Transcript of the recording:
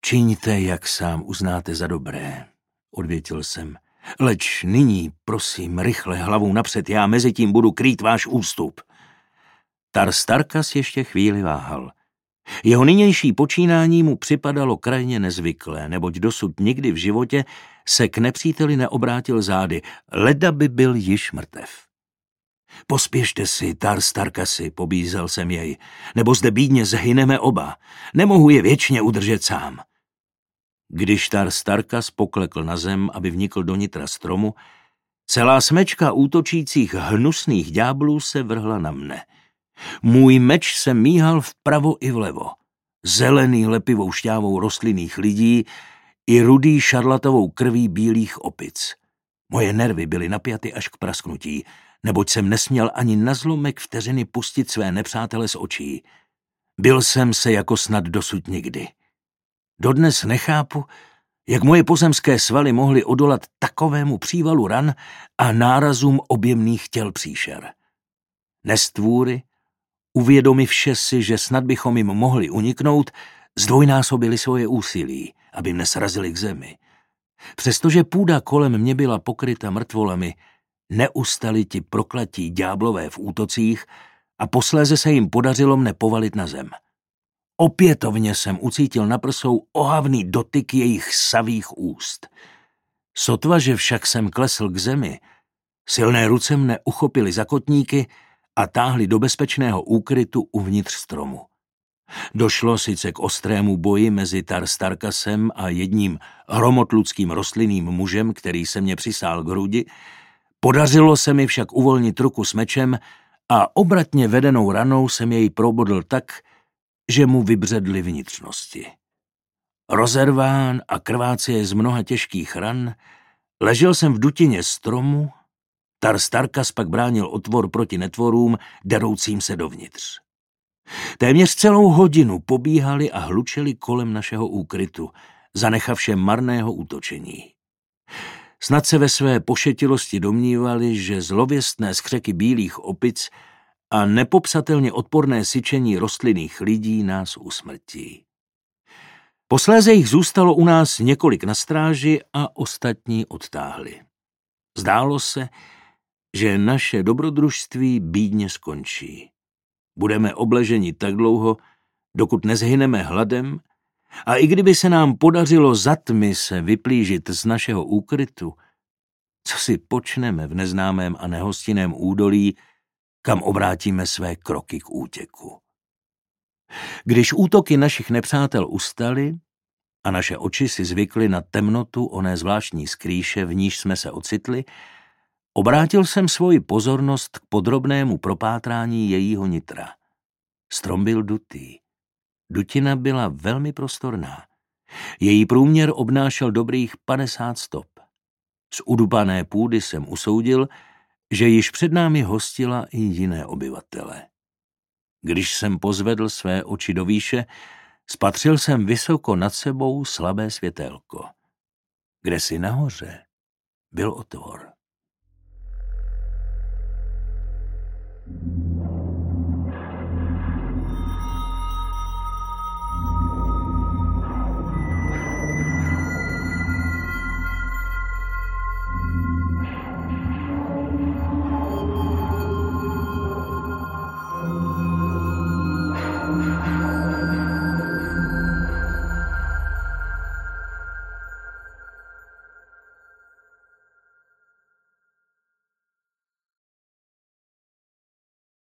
Čiňte, jak sám uznáte za dobré, odvětil jsem. Leč nyní, prosím, rychle hlavou napřed, já mezi tím budu krýt váš ústup. Tar Starkas ještě chvíli váhal. Jeho nynější počínání mu připadalo krajně nezvyklé, neboť dosud nikdy v životě se k nepříteli neobrátil zády, leda by byl již mrtev. Pospěšte si, Tar Starkasi, pobízel jsem jej, nebo zde bídně zhyneme oba. Nemohu je věčně udržet sám. Když Tar Starkas poklekl na zem, aby vnikl do nitra stromu, celá smečka útočících hnusných ďáblů se vrhla na mne. Můj meč se míhal vpravo i vlevo. Zelený lepivou šťávou rostlinných lidí i rudý šarlatovou krví bílých opic. Moje nervy byly napjaty až k prasknutí, neboť jsem nesměl ani na zlomek vteřiny pustit své nepřátele z očí. Byl jsem se jako snad dosud nikdy. Dodnes nechápu, jak moje pozemské svaly mohly odolat takovému přívalu ran a nárazům objemných těl příšer. Nestvůry, uvědomivše si, že snad bychom jim mohli uniknout, zdvojnásobili svoje úsilí, aby mne srazili k zemi. Přestože půda kolem mě byla pokryta mrtvolami, neustali ti prokletí ďáblové v útocích a posléze se jim podařilo mne povalit na zem. Opětovně jsem ucítil na prsou ohavný dotyk jejich savých úst. Sotva, že však jsem klesl k zemi, silné ruce mne uchopily za kotníky a táhli do bezpečného úkrytu uvnitř stromu. Došlo sice k ostrému boji mezi Tar Starkasem a jedním hromotludským rostlinným mužem, který se mě přisál k hrudi. Podařilo se mi však uvolnit ruku s mečem a obratně vedenou ranou jsem jej probodl tak, že mu vybředly vnitřnosti. Rozerván a krvácie z mnoha těžkých ran, ležel jsem v dutině stromu, Tar Starkas pak bránil otvor proti netvorům, deroucím se dovnitř. Téměř celou hodinu pobíhali a hlučeli kolem našeho úkrytu, zanechavše marného útočení. Snad se ve své pošetilosti domnívali, že zlověstné skřeky bílých opic a nepopsatelně odporné syčení rostlinných lidí nás usmrtí. Posléze jich zůstalo u nás několik na stráži a ostatní odtáhli. Zdálo se, že naše dobrodružství bídně skončí. Budeme obleženi tak dlouho, dokud nezhyneme hladem, a i kdyby se nám podařilo za tmy se vyplížit z našeho úkrytu, co si počneme v neznámém a nehostinném údolí, kam obrátíme své kroky k útěku. Když útoky našich nepřátel ustaly a naše oči si zvykly na temnotu oné zvláštní skrýše, v níž jsme se ocitli, obrátil jsem svoji pozornost k podrobnému propátrání jejího nitra. Strom byl dutý. Dutina byla velmi prostorná. Její průměr obnášel dobrých 50 stop. Z udupané půdy jsem usoudil, že již před námi hostila i jiné obyvatele. Když jsem pozvedl své oči do výše, spatřil jsem vysoko nad sebou slabé světélko. Kdesi nahoře byl otvor.